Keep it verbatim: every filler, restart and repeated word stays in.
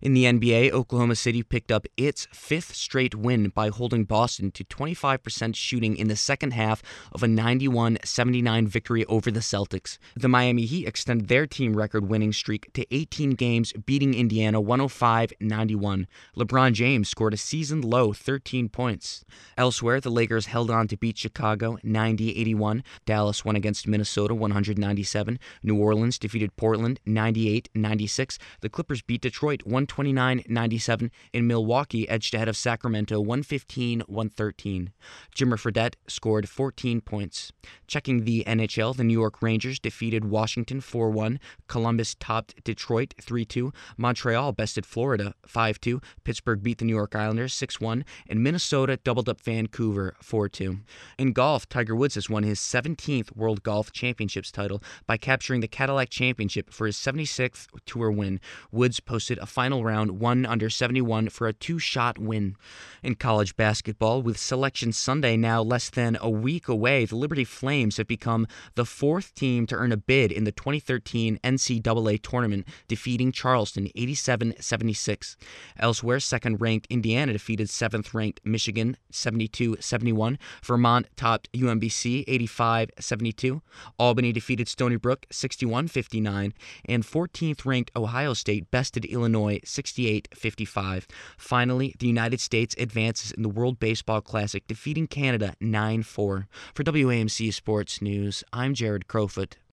In the N B A, Oklahoma City picked up its fifth straight win by holding Boston to twenty-five percent shooting in the second half of a ninety-one seventy-nine victory over the Celtics. The Miami Heat extended their team record winning streak to eighteen games, beating Indiana one oh five ninety-one. LeBron James scored a season-low thirteen points. Elsewhere, the Lakers held on to beat Chicago ninety eighty-one. Dallas won against Minnesota one ninety-seven. New Orleans defeated Portland ninety-eight ninety-six. The Clippers beat Detroit one twenty-nine ninety-seven, and Milwaukee edged ahead of Sacramento one fifteen one thirteen. Jimmer Fredette scored fourteen points. Checking the N H L, the New York Rangers defeated Washington four one. Columbus topped Detroit three two. Montreal bested Florida five two. Pittsburgh beat the New York Islanders six one. And Minnesota doubled up Vancouver four two. In golf, Tiger Woods has won his seventeenth World Golf Championships title by capturing the Cadillac Championship for his seventy-sixth tour win. Woods posted a final round one under seventy-one for a two-shot win. In college basketball, with Selection Sunday now less than a week away, the Liberty Flames have become the fourth team to earn a bid in the twenty thirteen N C double A tournament, defeating Charleston eighty-seven seventy-six. Elsewhere, second-ranked Indiana defeated seventh-ranked Michigan seventy-two seventy-one. Vermont topped U M B C eighty-five seventy-two. Albany defeated Stony Brook sixty-one fifty-nine. And fourteenth-ranked Ohio State bested Illinois sixty-eight fifty-five. Finally, the United States advances in the World Baseball Classic, defeating Canada nine four. For W A M C Sports News, I'm Jared Crowfoot.